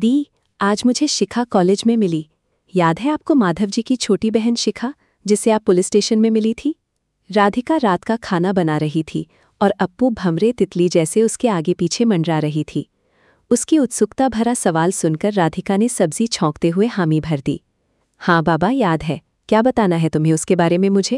दी, आज मुझे शिखा कॉलेज में मिली। याद है आपको माधव जी की छोटी बहन शिखा, जिससे आप पुलिस स्टेशन में मिली थी? राधिका रात का खाना बना रही थी और अप्पू भंवरे तितली जैसे उसके आगे पीछे मंडरा रही थी। उसकी उत्सुकता भरा सवाल सुनकर राधिका ने सब्जी छौंकते हुए हामी भर दी। हाँ बाबा, याद है। क्या बताना है तुम्हें उसके बारे में मुझे?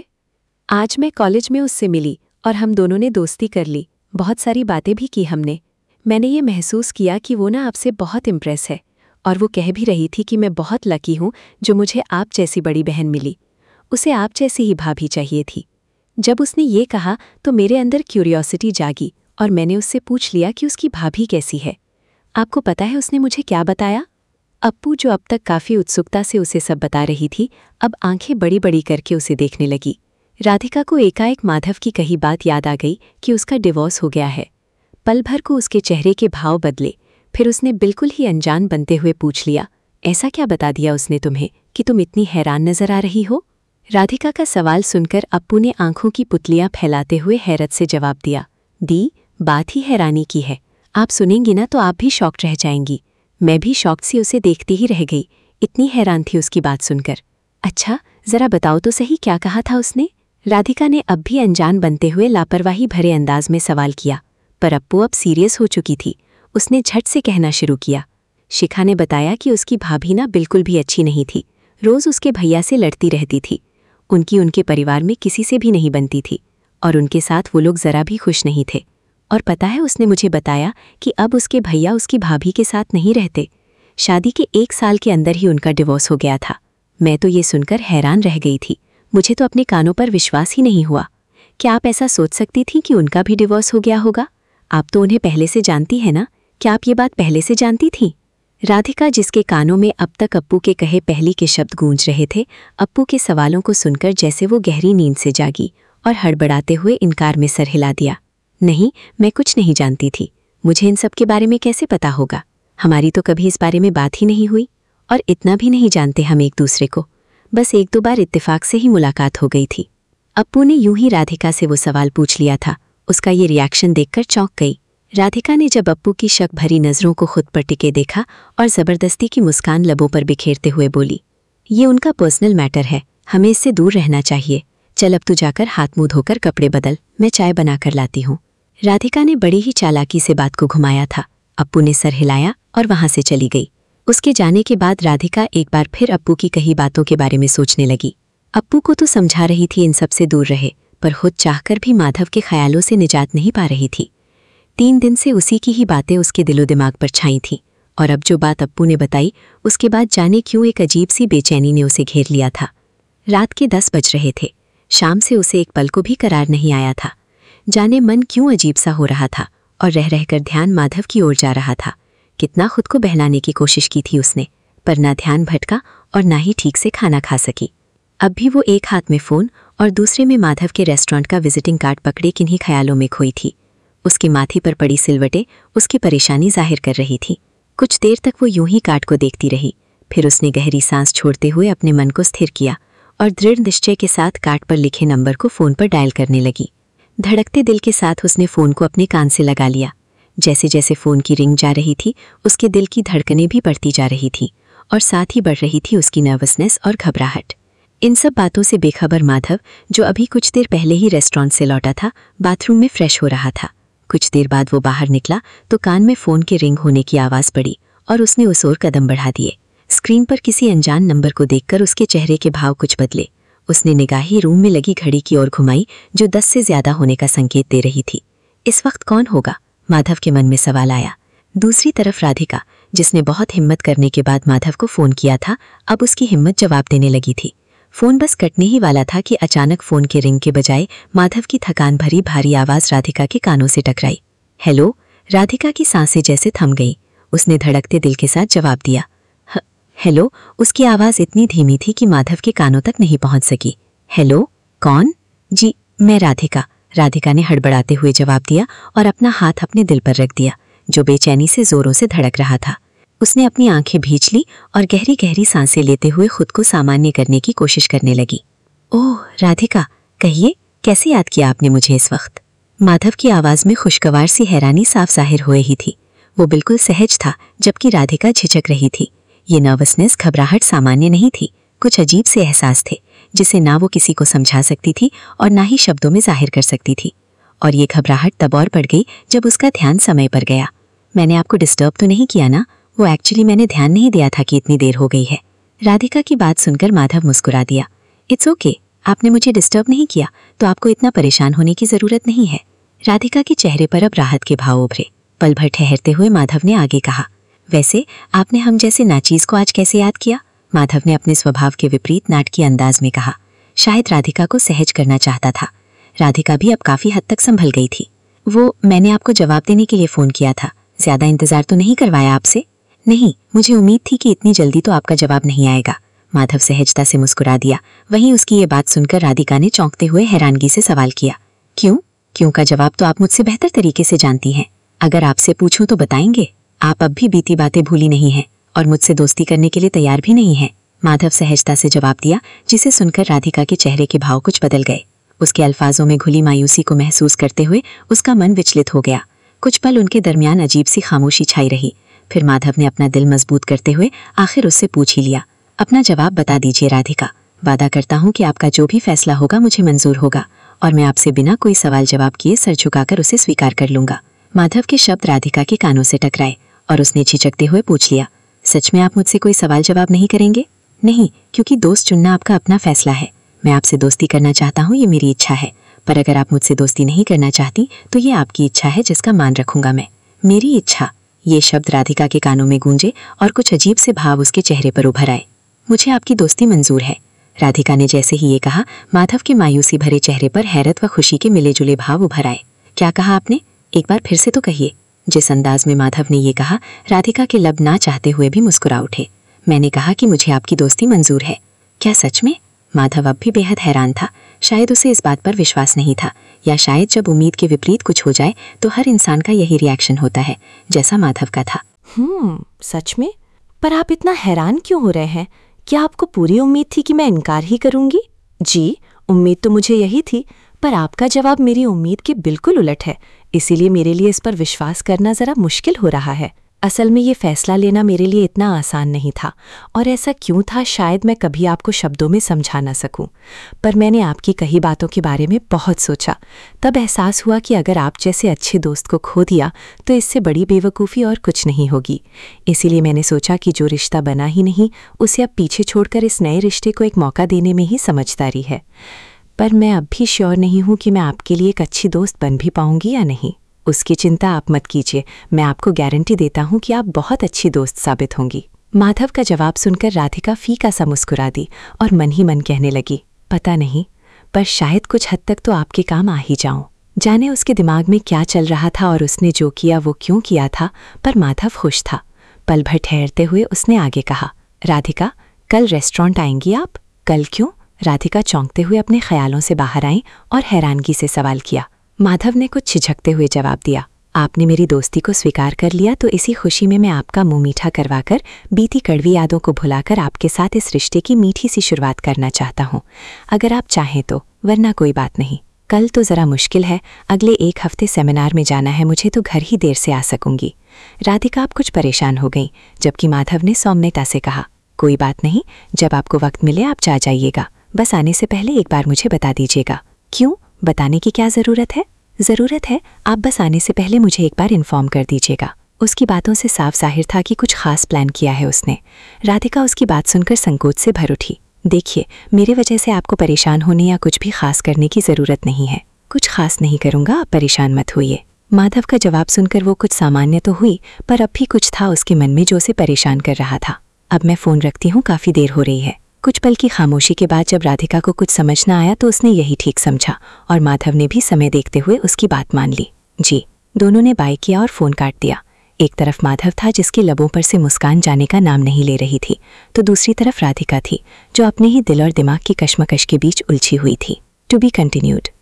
आज मैं कॉलेज में उससे मिली और हम दोनों ने दोस्ती कर ली। बहुत सारी बातें भी की हमने। मैंने ये महसूस किया कि वो ना आपसे बहुत इम्प्रेस है, और वो कह भी रही थी कि मैं बहुत लकी हूँ जो मुझे आप जैसी बड़ी बहन मिली। उसे आप जैसी ही भाभी चाहिए थी। जब उसने ये कहा तो मेरे अंदर क्यूरियोसिटी जागी और मैंने उससे पूछ लिया कि उसकी भाभी कैसी है। आपको पता है उसने मुझे क्या बताया? अप्पू, जो अब तक काफ़ी उत्सुकता से उसे सब बता रही थी, अब आंखें बड़ी बड़ी करके उसे देखने लगी। राधिका को एकाएक माधव की कही बात याद आ गई कि उसका डिवोर्स हो गया है। पल भर को उसके चेहरे के भाव बदले। फिर उसने बिल्कुल ही अनजान बनते हुए पूछ लिया, ऐसा क्या बता दिया उसने तुम्हें कि तुम इतनी हैरान नजर आ रही हो? राधिका का सवाल सुनकर अप्पू ने आंखों की पुतलियां फैलाते हुए हैरत से जवाब दिया, दी, बात ही हैरानी की है। आप सुनेंगी ना तो आप भी शॉक्ड रह जाएंगी। मैं भी शॉक्ड सी उसे देखती ही रह गई। इतनी हैरान थी उसकी बात सुनकर। अच्छा, जरा बताओ तो सही, क्या कहा था उसने? राधिका ने अब भी अनजान बनते हुए लापरवाही भरे अंदाज में सवाल किया, पर अप्पू अब सीरियस हो चुकी थी। उसने झट से कहना शुरू किया। शिखा ने बताया कि उसकी भाभी ना बिल्कुल भी अच्छी नहीं थी। रोज उसके भैया से लड़ती रहती थी। उनके परिवार में किसी से भी नहीं बनती थी और उनके साथ वो लोग जरा भी खुश नहीं थे। और पता है, उसने मुझे बताया कि अब उसके भैया उसकी भाभी के साथ नहीं रहते। शादी के 1 साल के अंदर ही उनका डिवोर्स हो गया था। मैं तो ये सुनकर हैरान रह गई थी। मुझे तो अपने कानों पर विश्वास ही नहीं हुआ। क्या आप ऐसा सोच सकती थी कि उनका भी डिवोर्स हो गया होगा? आप तो उन्हें पहले से जानती है ना? क्या आप ये बात पहले से जानती थी? राधिका, जिसके कानों में अब तक अप्पू के कहे पहली के शब्द गूंज रहे थे, अप्पू के सवालों को सुनकर जैसे वो गहरी नींद से जागी और हड़बड़ाते हुए इनकार में सर हिला दिया। नहीं, मैं कुछ नहीं जानती थी। मुझे इन सब के बारे में कैसे पता होगा? हमारी तो कभी इस बारे में बात ही नहीं हुई, और इतना भी नहीं जानते हम एक दूसरे को। बस 1-2 बार इत्तेफाक से ही मुलाकात हो गई थी। अप्पू ने यूं ही राधिका से वो सवाल पूछ लिया था। उसका ये रिएक्शन देखकर चौंक गई। राधिका ने जब अप्पू की शक भरी नज़रों को खुद पर टिके देखा और ज़बरदस्ती की मुस्कान लबों पर बिखेरते हुए बोली, ये उनका पर्सनल मैटर है, हमें इससे दूर रहना चाहिए। चल अब तू जाकर हाथ मुंह धोकर कपड़े बदल, मैं चाय बनाकर लाती हूँ। राधिका ने बड़ी ही चालाकी से बात को घुमाया था। अप्पू ने सर हिलाया और वहां से चली गई। उसके जाने के बाद राधिका एक बार फिर अप्पू की कही बातों के बारे में सोचने लगी। अप्पू को तो समझा रही थी इन सब से दूर रहे, पर खुद चाहकर भी माधव के ख्यालों से निजात नहीं पा रही थी। 3 दिन से उसी की ही बातें उसके दिलो दिमाग पर छाई थीं, और अब जो बात अप्पू ने बताई उसके बाद जाने क्यों एक अजीब सी बेचैनी ने उसे घेर लिया था। रात के 10 बज रहे थे। शाम से उसे एक पल को भी करार नहीं आया था। जाने मन क्यों अजीब सा हो रहा था और रह रहकर ध्यान माधव की ओर जा रहा था। कितना खुद को बहलाने की कोशिश की थी उसने, पर ना ध्यान भटका और ना ही ठीक से खाना खा सकी। अब भी वो एक हाथ में फ़ोन और दूसरे में माधव के रेस्टोरेंट का विजिटिंग कार्ड पकड़े किन्हीं ख्यालों में खोई थी। उसके माथे पर पड़ी सिलवटें उसकी परेशानी जाहिर कर रही थी। कुछ देर तक वो यूं ही कार्ड को देखती रही। फिर उसने गहरी सांस छोड़ते हुए अपने मन को स्थिर किया और दृढ़ निश्चय के साथ कार्ड पर लिखे नंबर को फ़ोन पर डायल करने लगी। धड़कते दिल के साथ उसने फ़ोन को अपने कान से लगा लिया। जैसे जैसे फ़ोन की रिंग जा रही थी, उसके दिल की धड़कनें भी बढ़ती जा रही थी और साथ ही बढ़ रही थी उसकी नर्वसनेस और घबराहट। इन सब बातों से बेखबर माधव, जो अभी कुछ देर पहले ही रेस्टोरेंट से लौटा था, बाथरूम में फ्रेश हो रहा था। कुछ देर बाद वो बाहर निकला तो कान में फ़ोन के रिंग होने की आवाज़ पड़ी और उसने उस ओर कदम बढ़ा दिए। स्क्रीन पर किसी अनजान नंबर को देखकर उसके चेहरे के भाव कुछ बदले। उसने निगाहें रूम में लगी घड़ी की ओर घुमाई, जो 10 से ज़्यादा होने का संकेत दे रही थी। इस वक्त कौन होगा? माधव के मन में सवाल आया। दूसरी तरफ राधिका, जिसने बहुत हिम्मत करने के बाद माधव को फ़ोन किया था, अब उसकी हिम्मत जवाब देने लगी थी। फ़ोन बस कटने ही वाला था कि अचानक फ़ोन के रिंग के बजाय माधव की थकान भरी भारी आवाज़ राधिका के कानों से टकराई। हेलो। राधिका की सांसें जैसे थम गईं। उसने धड़कते दिल के साथ जवाब दिया, हेलो। उसकी आवाज़ इतनी धीमी थी कि माधव के कानों तक नहीं पहुंच सकी। हेलो, कौन? जी, मैं राधिका। राधिका ने हड़बड़ाते हुए जवाब दिया और अपना हाथ अपने दिल पर रख दिया, जो बेचैनी से जोरों से धड़क रहा था। उसने अपनी आंखें भींच ली और गहरी गहरी सांसें लेते हुए खुद को सामान्य करने की कोशिश करने लगी। ओह राधिका, कहिए, कैसे याद किया आपने मुझे इस वक्त? माधव की आवाज़ में खुशगवार सी हैरानी साफ जाहिर हो रही थी। वो बिल्कुल सहज था, जबकि राधिका झिझक रही थी। ये नर्वसनेस, घबराहट सामान्य नहीं थी। कुछ अजीब से एहसास थे जिसे ना वो किसी को समझा सकती थी और ना ही शब्दों में जाहिर कर सकती थी। और ये घबराहट तब और बढ़ गई जब उसका ध्यान समय पर गया। मैंने आपको डिस्टर्ब तो नहीं किया ना? वो एक्चुअली मैंने ध्यान नहीं दिया था कि इतनी देर हो गई है। राधिका की बात सुनकर माधव मुस्कुरा दिया। इट्स ओके, आपने मुझे डिस्टर्ब नहीं किया तो आपको इतना परेशान होने की जरूरत नहीं है। राधिका के चेहरे पर अब राहत के भाव उभरे। पल भर ठहरते हुए माधव ने आगे कहा, वैसे आपने हम जैसे नाचीज को आज कैसे याद किया? माधव ने अपने स्वभाव के विपरीत नाटकीय अंदाज में कहा। शायद राधिका को सहज करना चाहता था। राधिका भी अब काफी हद तक संभल गई थी। मैंने आपको जवाब देने के लिए फोन किया था। ज्यादा इंतजार तो नहीं करवाया आपसे? नहीं, मुझे उम्मीद थी कि इतनी जल्दी तो आपका जवाब नहीं आएगा। माधव सहजता से मुस्कुरा दिया। वहीं उसकी ये बात सुनकर राधिका ने चौंकते हुए हैरानगी से सवाल किया, क्यों का जवाब तो आप मुझसे बेहतर तरीके से जानती हैं। अगर आपसे पूछूं तो बताएंगे? आप अब भी बीती बातें भूली नहीं हैं और मुझसे दोस्ती करने के लिए तैयार भी नहीं हैं। माधव सहजता से जवाब दिया, जिसे सुनकर राधिका के चेहरे के भाव कुछ बदल गए। उसके अल्फाजों में घुली मायूसी को महसूस करते हुए उसका मन विचलित हो गया। कुछ पल उनके दरमियान अजीब सी खामोशी छाई रही। फिर माधव ने अपना दिल मजबूत करते हुए आखिर उससे पूछ ही लिया, अपना जवाब बता दीजिए राधिका। वादा करता हूँ कि आपका जो भी फैसला होगा मुझे मंजूर होगा और मैं आपसे बिना कोई सवाल जवाब किए सर झुकाकर उसे स्वीकार कर लूंगा। माधव के शब्द राधिका के कानों से टकराए और उसने झिझकते हुए पूछ लिया, सच में आप मुझसे कोई सवाल जवाब नहीं करेंगे? नहीं, क्योंकि दोस्त चुनना आपका अपना फैसला है। मैं आपसे दोस्ती करना चाहता हूँ, ये मेरी इच्छा है। पर अगर आप मुझसे दोस्ती नहीं करना चाहती तो ये आपकी इच्छा है जिसका मान रखूंगा मैं। मेरी इच्छा। ये शब्द राधिका के कानों में गूंजे और कुछ अजीब से भाव उसके चेहरे पर उभर आए। मुझे आपकी दोस्ती मंजूर है। राधिका ने जैसे ही ये कहा, माधव के मायूसी भरे चेहरे पर हैरत व खुशी के मिले जुले भाव उभर आए। क्या कहा आपने? एक बार फिर से तो कहिए। जिस अंदाज में माधव ने ये कहा, राधिका के लब ना चाहते हुए भी मुस्कुरा उठे। मैंने कहा कि मुझे आपकी दोस्ती मंजूर है। क्या सच में? माधव अब भी बेहद हैरान था। शायद उसे इस बात पर विश्वास नहीं था, या शायद जब उम्मीद के विपरीत कुछ हो जाए तो हर इंसान का यही रिएक्शन होता है, जैसा माधव का था। सच में? पर आप इतना हैरान क्यों हो रहे हैं? क्या आपको पूरी उम्मीद थी कि मैं इनकार ही करूंगी? जी, उम्मीद तो मुझे यही थी, पर आपका जवाब मेरी उम्मीद के बिल्कुल उलट है। इसीलिए मेरे लिए इस पर विश्वास करना जरा मुश्किल हो रहा है। असल में ये फैसला लेना मेरे लिए इतना आसान नहीं था, और ऐसा क्यों था शायद मैं कभी आपको शब्दों में समझा ना सकूं। पर मैंने आपकी कही बातों के बारे में बहुत सोचा। तब एहसास हुआ कि अगर आप जैसे अच्छे दोस्त को खो दिया तो इससे बड़ी बेवकूफ़ी और कुछ नहीं होगी। इसीलिए मैंने सोचा कि जो रिश्ता बना ही नहीं उसे अब पीछे छोड़कर इस नए रिश्ते को एक मौका देने में ही समझदारी है। पर मैं अब भी श्योर नहीं हूँ कि मैं आपके लिए एक अच्छी दोस्त बन भी पाऊंगी या नहीं। उसकी चिंता आप मत कीजिए, मैं आपको गारंटी देता हूँ कि आप बहुत अच्छी दोस्त साबित होंगी। माधव का जवाब सुनकर राधिका फीका सा मुस्कुरा दी और मन ही मन कहने लगी, पता नहीं, पर शायद कुछ हद तक तो आपके काम आ ही जाऊं। जाने उसके दिमाग में क्या चल रहा था और उसने जो किया वो क्यों किया था, पर माधव खुश था। पल भर ठहरते हुए उसने आगे कहा, राधिका, कल रेस्टोरेंट आएंगी आप? कल क्यों? राधिका चौंकते हुए अपने ख्यालों से बाहर आई और हैरानगी से सवाल किया। माधव ने कुछ झिझकते हुए जवाब दिया, आपने मेरी दोस्ती को स्वीकार कर लिया तो इसी खुशी में मैं आपका मुंह मीठा करवाकर बीती कड़वी यादों को भुलाकर आपके साथ इस रिश्ते की मीठी सी शुरुआत करना चाहता हूँ, अगर आप चाहें तो, वरना कोई बात नहीं। कल तो ज़रा मुश्किल है, अगले 1 हफ्ते सेमिनार में जाना है मुझे, तो घर ही देर से आ सकूंगी। राधिका अब कुछ परेशान हो गई, जबकि माधव ने सौम्यता से कहा, कोई बात नहीं, जब आपको वक्त मिले आप जा जाइएगा, बस आने से पहले एक बार मुझे बता दीजिएगा। क्यों? बताने की क्या ज़रूरत है? ज़रूरत है, आप बस आने से पहले मुझे एक बार इन्फॉर्म कर दीजिएगा। उसकी बातों से साफ जाहिर था कि कुछ खास प्लान किया है उसने। राधिका उसकी बात सुनकर संकोच से भर उठी। देखिए, मेरे वजह से आपको परेशान होने या कुछ भी खास करने की ज़रूरत नहीं है। कुछ खास नहीं करूँगा, आप परेशान मत होइए। माधव का जवाब सुनकर वो कुछ सामान्य तो हुई, पर अब भी कुछ था उसके मन में जो उसे परेशान कर रहा था। अब मैं फ़ोन रखती हूँ, काफ़ी देर हो रही है। कुछ पल की खामोशी के बाद जब राधिका को कुछ समझ न आया तो उसने यही ठीक समझा और माधव ने भी समय देखते हुए उसकी बात मान ली। जी, दोनों ने बाय किया और फ़ोन काट दिया। एक तरफ माधव था जिसके लबों पर से मुस्कान जाने का नाम नहीं ले रही थी, तो दूसरी तरफ राधिका थी जो अपने ही दिल और दिमाग की कश्मकश के बीच उलझी हुई थी। To be continued.